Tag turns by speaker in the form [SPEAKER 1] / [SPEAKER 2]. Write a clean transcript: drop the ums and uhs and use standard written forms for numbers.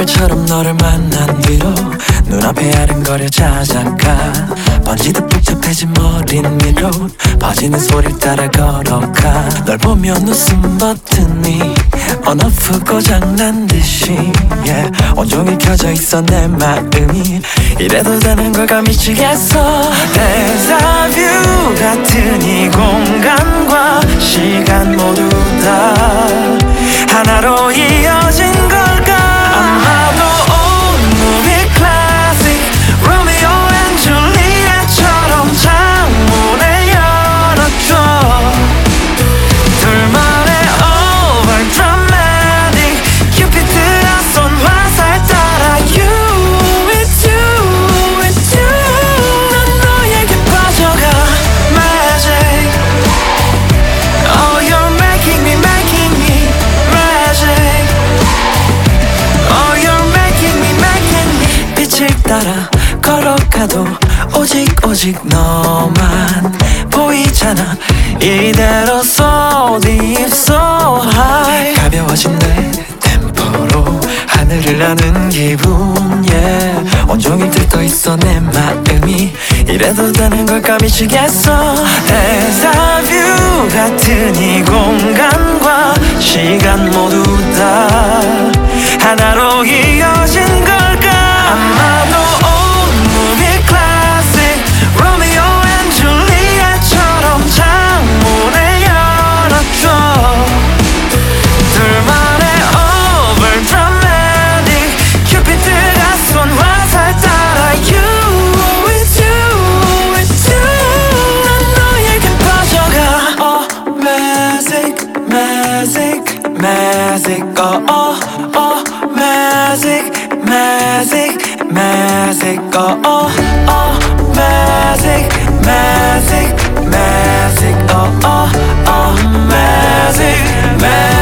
[SPEAKER 1] 것처럼 너를 만난 뒤로 눈앞에 아른거려 찾아가 번지듯 복잡해진 머리 위로 퍼지는 소리를 따라 걸어가 널 보면 웃음 버튼이 on-off 고장난 듯이 yeah. 온종일 켜져 있어 내 마음이 이래도 되는 걸까 미치겠어 데자뷰 같은 이 공간과 시간 모두 다 하나로 이어진 걸까 아마도 old movie classic 로미오 앤 줄리엣처럼 창문을 열어줘 둘만의 over dramatic 큐피드가 쏜 화살 따라 you with you with you 난 너에게 빠져가 magic oh you're making me magic oh you're making me 빛을 따라 걸어가도 오직 너만 보이잖아 이대로 so deep so high 가벼워진 내 템포로 하늘을 나는 기분 yeah. 온종일 들떠있어 내 마음이 이래도 되는 걸까 미치겠어 데자뷰 같은 이 공간과 시간 모두 다 하나로 이어진 걸까 아마도 old movie classic 로미오 앤 줄리엣처럼 창문을 열어줘 둘만의 over dramatic 큐피드가 쏜 화살 따라 you with you with you 난 너에게 빠져가 oh magic magic magic oh magic magic magic oh magic magic magic oh magic magic